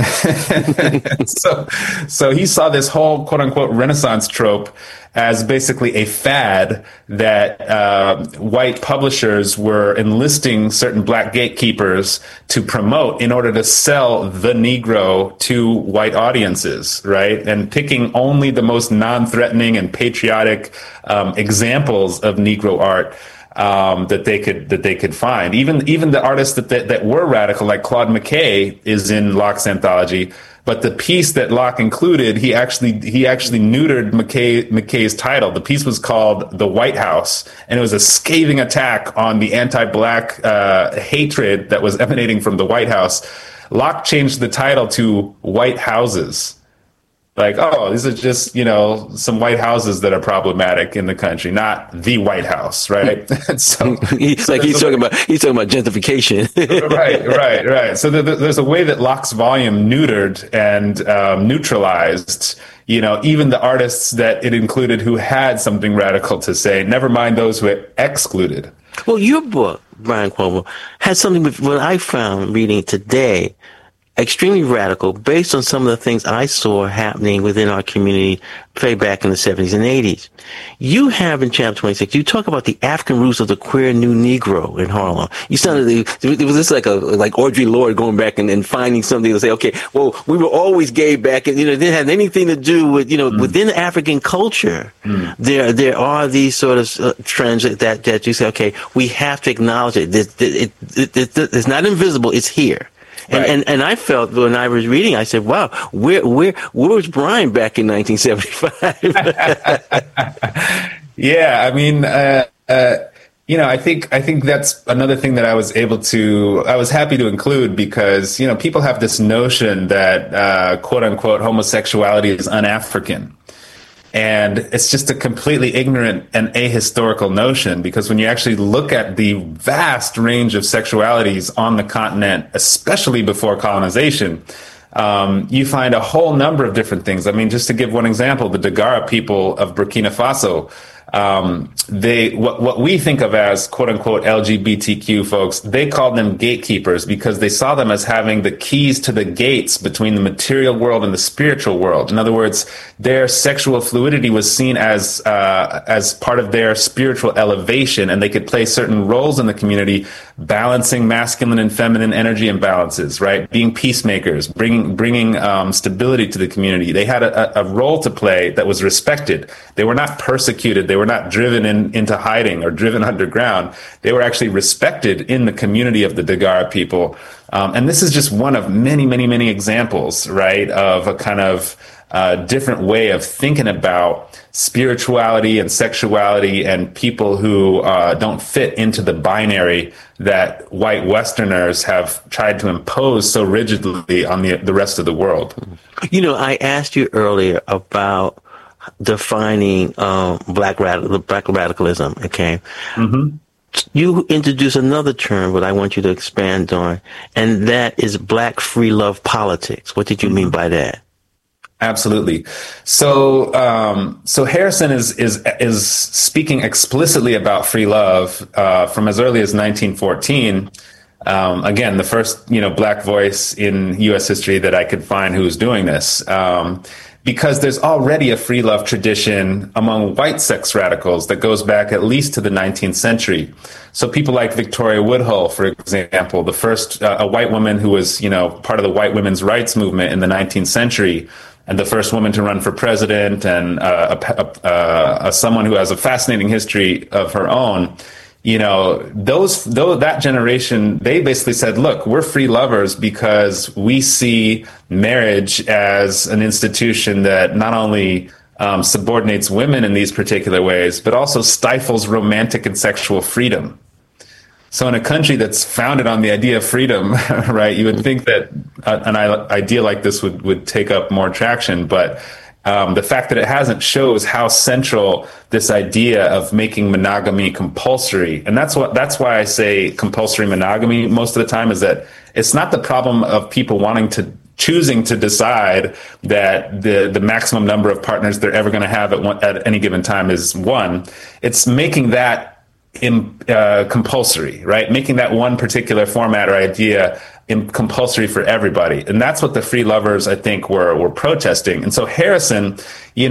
So he saw this whole quote unquote Renaissance trope as basically a fad that white publishers were enlisting certain black gatekeepers to promote in order to sell the Negro to white audiences, right? And picking only the most non-threatening and patriotic examples of Negro art that they could find. Even the artists that were radical, like Claude McKay, is in Locke's anthology. But the piece that Locke included, he actually neutered McKay's title. The piece was called "The White House," and it was a scathing attack on the anti-black hatred that was emanating from the White House. Locke changed the title to "White Houses." Like, oh, these are just, some white houses that are problematic in the country, not the White House, right? So he's talking about gentrification. Right. So there's a way that Locke's volume neutered and neutralized, even the artists that it included who had something radical to say, never mind those who it excluded. Well, your book, Brian Cuomo, had something with what I found reading today, extremely radical, based on some of the things I saw happening within our community way back in the 70s and 80s. You have in chapter 26, you talk about the African roots of the queer new Negro in Harlem. You sounded, it was just like Audre Lorde going back and finding something to say, okay, well, we were always gay back, and, it didn't have anything to do with, within African culture, there are these sort of trends that you say, okay, we have to acknowledge it. It's not invisible, it's here. And, Right. and I felt when I was reading, I said, wow, where was Brian back in 1975? Yeah, I mean, I think that's another thing that I was happy to include because, people have this notion that, quote unquote, homosexuality is un-African. And it's just a completely ignorant and ahistorical notion because when you actually look at the vast range of sexualities on the continent, especially before colonization, you find a whole number of different things. I mean, just to give one example, the Dagara people of Burkina Faso, what we think of as quote unquote LGBTQ folks, they called them gatekeepers because they saw them as having the keys to the gates between the material world and the spiritual world. In other words, their sexual fluidity was seen as part of their spiritual elevation, and they could play certain roles in the community, balancing masculine and feminine energy imbalances, right? Being peacemakers, bringing stability to the community. They had a role to play that was respected. They were not persecuted. They were not driven into hiding or driven underground. They were actually respected in the community of the Dagara people. And this is just one of many, many, many examples, right, of a kind of different way of thinking about spirituality and sexuality and people who don't fit into the binary that white Westerners have tried to impose so rigidly on the rest of the world. I asked you earlier about defining black radicalism, okay? Mm-hmm. You introduce another term that I want you to expand on, and that is black free love politics. What did you mean by that? Absolutely. So Harrison is speaking explicitly about free love from as early as 1914. Again, the first black voice in U.S. history that I could find who was doing this. Because there's already a free love tradition among white sex radicals that goes back at least to the 19th century. So people like Victoria Woodhull, for example, the first a white woman who was part of the white women's rights movement in the 19th century, and the first woman to run for president, and someone who has a fascinating history of her own. That generation, they basically said, look, we're free lovers because we see marriage as an institution that not only subordinates women in these particular ways, but also stifles romantic and sexual freedom. So in a country that's founded on the idea of freedom, right, you would think that an idea like this would take up more traction. But the fact that it hasn't shows how central this idea of making monogamy compulsory. And that's why I say compulsory monogamy most of the time, is that it's not the problem of people choosing to decide that the maximum number of partners they're ever going to have at any given time is one. It's making that compulsory, right? Making that one particular format or idea compulsory for everybody. And that's what the free lovers, I think, were protesting. And so Harrison, he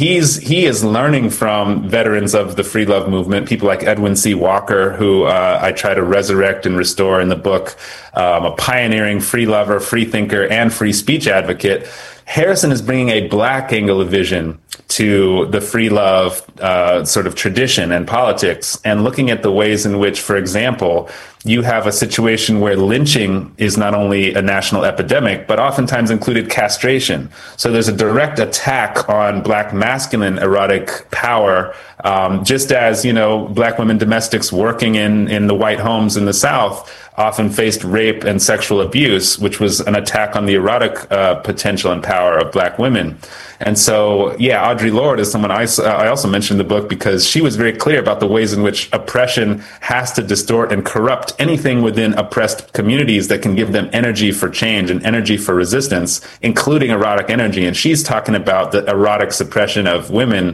is learning from veterans of the free love movement, people like Edwin C. Walker, who I try to resurrect and restore in the book, a pioneering free lover, free thinker, and free speech advocate. Harrison is bringing a Black angle of vision to the free love sort of tradition and politics, and looking at the ways in which, for example, you have a situation where lynching is not only a national epidemic, but oftentimes included castration. So there's a direct attack on Black masculine erotic power, just as, Black women domestics working in the white homes in the South often faced rape and sexual abuse, which was an attack on the erotic potential and power of Black women. And so, Audre Lorde is someone I also mentioned in the book, because she was very clear about the ways in which oppression has to distort and corrupt anything within oppressed communities that can give them energy for change and energy for resistance, including erotic energy. And she's talking about the erotic suppression of women.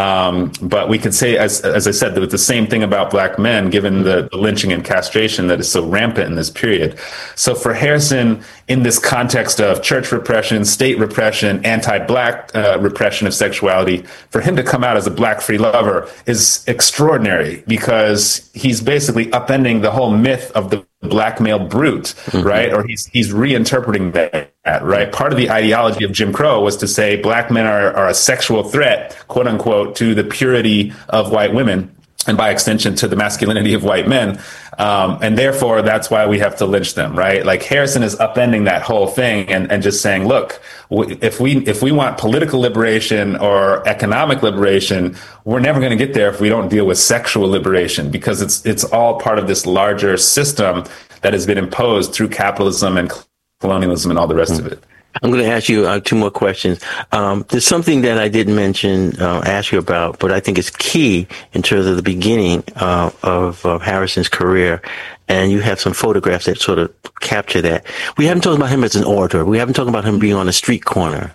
But we could say, as I said, the same thing about Black men, given the lynching and castration that is so rampant in this period. So for Harrison, in this context of church repression, state repression, anti-Black repression of sexuality, for him to come out as a Black free lover is extraordinary, because he's basically upending the whole myth of the Black male brute, right? Or he's reinterpreting that, right? Part of the ideology of Jim Crow was to say Black men are a sexual threat, quote unquote, to the purity of white women, and by extension to the masculinity of white men. And therefore, that's why we have to lynch them, right? Like Harrison is upending that whole thing and just saying, look, if we want political liberation or economic liberation, we're never going to get there if we don't deal with sexual liberation, because it's all part of this larger system that has been imposed through capitalism and colonialism and all the rest of it. I'm going to ask you two more questions. There's something that I didn't mention, ask you about, but I think it's key in terms of the beginning of Harrison's career. And you have some photographs that sort of capture that. We haven't talked about him as an orator. We haven't talked about him being on a street corner.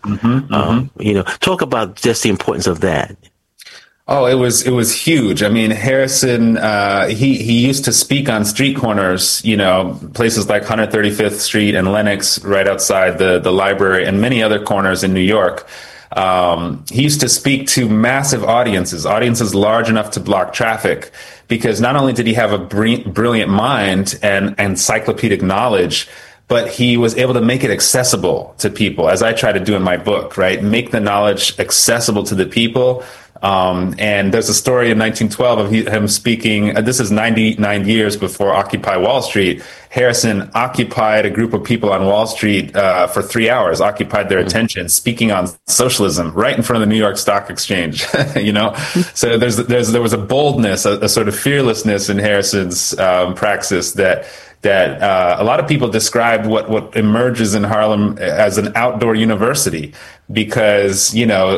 Talk about just the importance of that. Oh, it was huge. I mean, Harrison, he used to speak on street corners, places like 135th Street and Lenox, right outside the library, and many other corners in New York. He used to speak to massive audiences large enough to block traffic, because not only did he have a brilliant mind and encyclopedic knowledge, but he was able to make it accessible to people, as I try to do in my book, right? Make the knowledge accessible to the people. And there's a story in 1912 of him speaking. This is 99 years before Occupy Wall Street. Harrison occupied a group of people on Wall Street for 3 hours, occupied their attention, speaking on socialism right in front of the New York Stock Exchange. So there was a boldness, a sort of fearlessness in Harrison's praxis that a lot of people described what emerges in Harlem as an outdoor university, because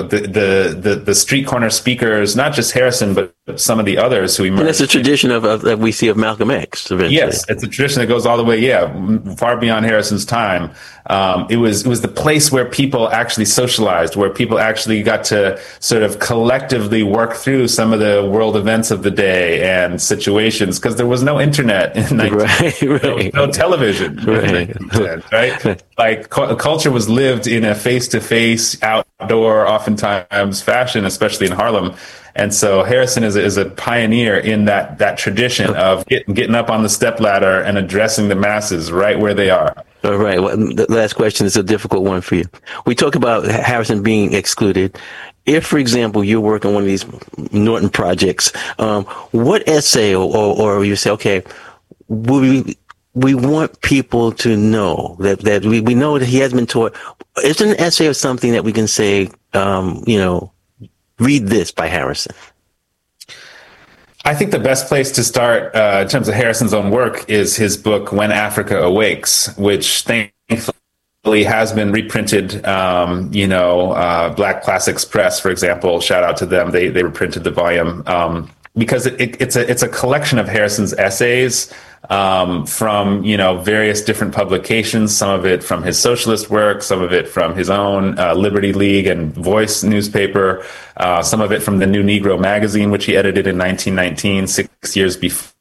the street corner speakers, not just Harrison, but some of the others who emerged. And that's a tradition of that we see of Malcolm X. Eventually. Yes, it's a tradition that goes all the way, far beyond Harrison's time. It was the place where people actually socialized, where people actually got to sort of collectively work through some of the world events of the day and situations, because there was no internet in 1910, no television, right? Like culture was lived in a face-to-face, outdoor, oftentimes fashion, especially in Harlem. And so Harrison is a pioneer in that tradition of getting up on the stepladder and addressing the masses right where they are. All right. Well, the last question is a difficult one for you. We talk about Harrison being excluded. If, for example, you're working on one of these Norton projects, what essay or you say, okay, we want people to know that we know that he has been taught. Is there an essay or something that we can say, read this by Harrison? I think the best place to start in terms of Harrison's own work is his book, When Africa Awakes, which thankfully has been reprinted. Black Classics Press, for example, shout out to them. They reprinted the volume because it's a collection of Harrison's essays from various different publications. Some of it from his socialist work, some of it from his own Liberty League and Voice newspaper, some of it from the New Negro magazine, which he edited in 1919, 6 years before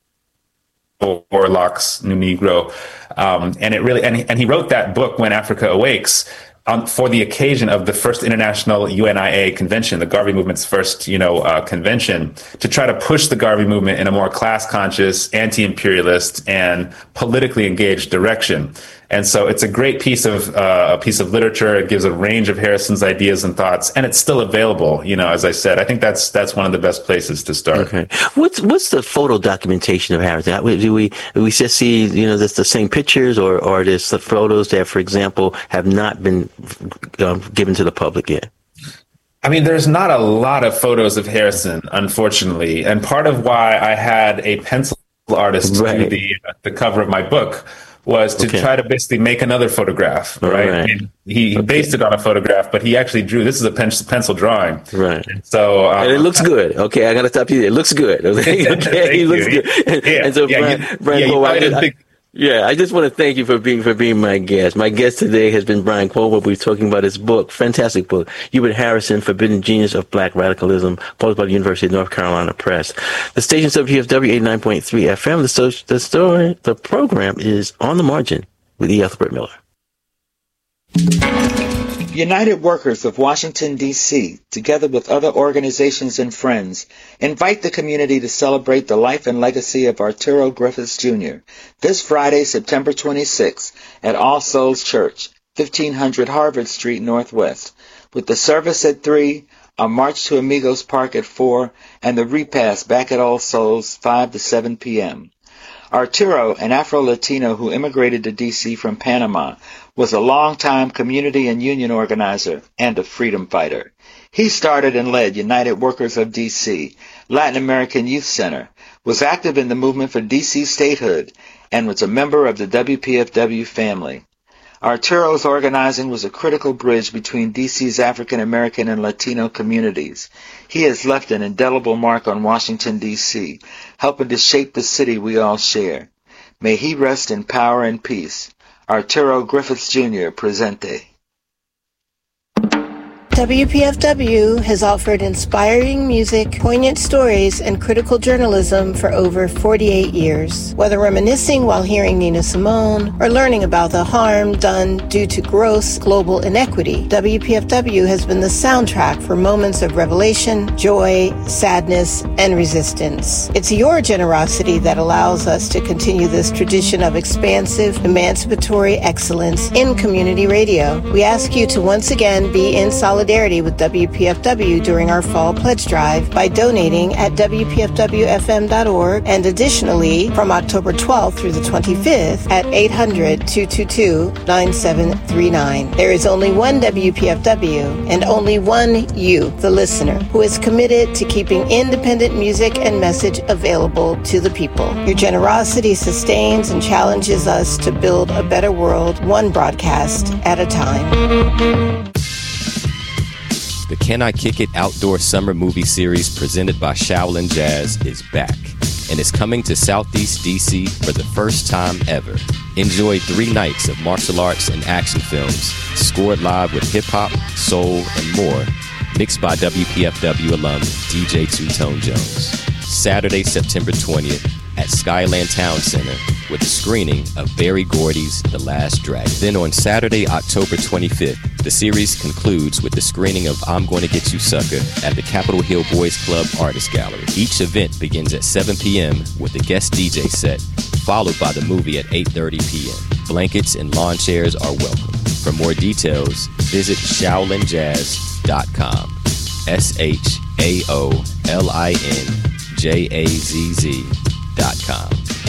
Locke's New Negro. And he wrote that book, When Africa Awakes, for the occasion of the first international UNIA convention, the Garvey movement's first, convention, to try to push the Garvey movement in a more class-conscious, anti-imperialist, and politically engaged direction. And so it's a great piece of literature. It gives a range of Harrison's ideas and thoughts, and it's still available. As I said, I think that's one of the best places to start. Okay. What's the photo documentation of Harrison? Do we just see just the same pictures, or are there some photos that, for example, have not been given to the public yet? I mean, there's not a lot of photos of Harrison, unfortunately, and part of why I had a pencil artist do the cover of my book was to try to basically make another photograph, right? And he based it on a photograph, but he actually drew. This is a pencil drawing, right? And so and it looks good. Okay, I got to stop you. It looks good. Okay, he looks good. Yeah, and so Brian, I just want to thank you for being my guest. My guest today has been Brian Colbert. We're talking about his book, fantastic book, Hubert Harrison, Forbidden Genius of Black Radicalism, published by the University of North Carolina Press. The station's WPFW 89.3 FM. The program is On the Margin with E. Ethelbert Miller. United Workers of Washington, D.C., together with other organizations and friends, invite the community to celebrate the life and legacy of Arturo Griffiths, Jr. this Friday, September 26th, at All Souls Church, 1500 Harvard Street Northwest, with the service at 3, a march to Amigos Park at 4, and the repast back at All Souls 5 to 7 p.m. Arturo, an Afro-Latino who immigrated to D.C. from Panama, was a longtime community and union organizer and a freedom fighter. He started and led United Workers of D.C., Latin American Youth Center, was active in the movement for D.C. statehood, and was a member of the WPFW family. Arturo's organizing was a critical bridge between D.C.'s African American and Latino communities. He has left an indelible mark on Washington, D.C., helping to shape the city we all share. May he rest in power and peace. Arturo Griffiths, Jr., presente. WPFW has offered inspiring music, poignant stories, and critical journalism for over 48 years. Whether reminiscing while hearing Nina Simone or learning about the harm done due to gross global inequity, WPFW has been the soundtrack for moments of revelation, joy, sadness, and resistance. It's your generosity that allows us to continue this tradition of expansive, emancipatory excellence in community radio. We ask you to once again be in solidarity with WPFW during our fall pledge drive by donating at WPFWFM.org, and additionally from October 12th through the 25th at 800-222-9739. There is only one WPFW and only one you, the listener, who is committed to keeping independent music and message available to the people. Your generosity sustains and challenges us to build a better world, one broadcast at a time. The Can I Kick It Outdoor Summer Movie Series presented by Shaolin Jazz is back and is coming to Southeast DC for the first time ever. Enjoy 3 nights of martial arts and action films scored live with hip-hop, soul, and more, mixed by WPFW alum DJ Two-Tone Jones. Saturday, September 20th at Skyland Town Center with a screening of Barry Gordy's The Last Dragon. Then on Saturday, October 25th, the series concludes with the screening of I'm Gonna Get You Sucker at the Capitol Hill Boys Club Artist Gallery. Each event begins at 7 p.m. with a guest DJ set, followed by the movie at 8:30 p.m. Blankets and lawn chairs are welcome. For more details, visit ShaolinJazz.com. ShaolinJazz.com.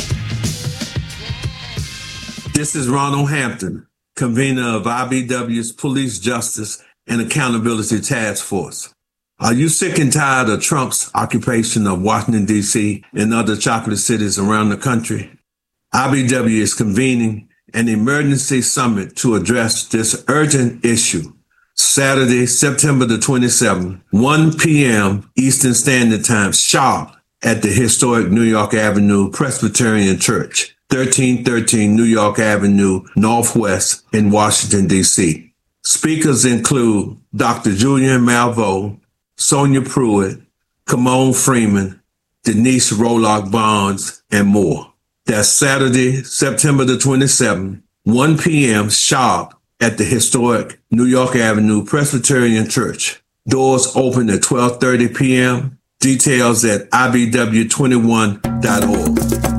This is Ronald Hampton, convener of IBW's Police Justice and Accountability Task Force. Are you sick and tired of Trump's occupation of Washington, D.C. and other chocolate cities around the country? IBEW is convening an emergency summit to address this urgent issue. Saturday, September the 27th, 1 p.m. Eastern Standard Time, sharp at the historic New York Avenue Presbyterian Church, 1313 New York Avenue, Northwest in Washington, D.C. Speakers include Dr. Julian Malveaux, Sonia Pruitt, Kamon Freeman, Denise Rolock Bonds, and more. That's Saturday, September the 27th, 1 p.m. sharp at the historic New York Avenue Presbyterian Church. Doors open at 12:30 p.m. Details at ibw21.org.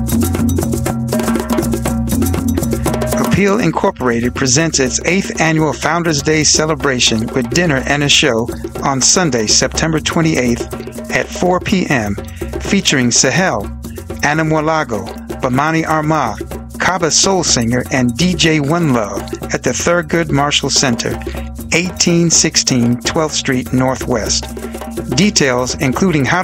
Appeal Incorporated presents its 8th annual Founders Day celebration with dinner and a show on Sunday, September 28th at 4 p.m. featuring Sahel, Anna Morlago, Bamani Arma, Kaba Soul Singer, and DJ One Love at the Thurgood Marshall Center, 1816 12th Street Northwest. Details, including how to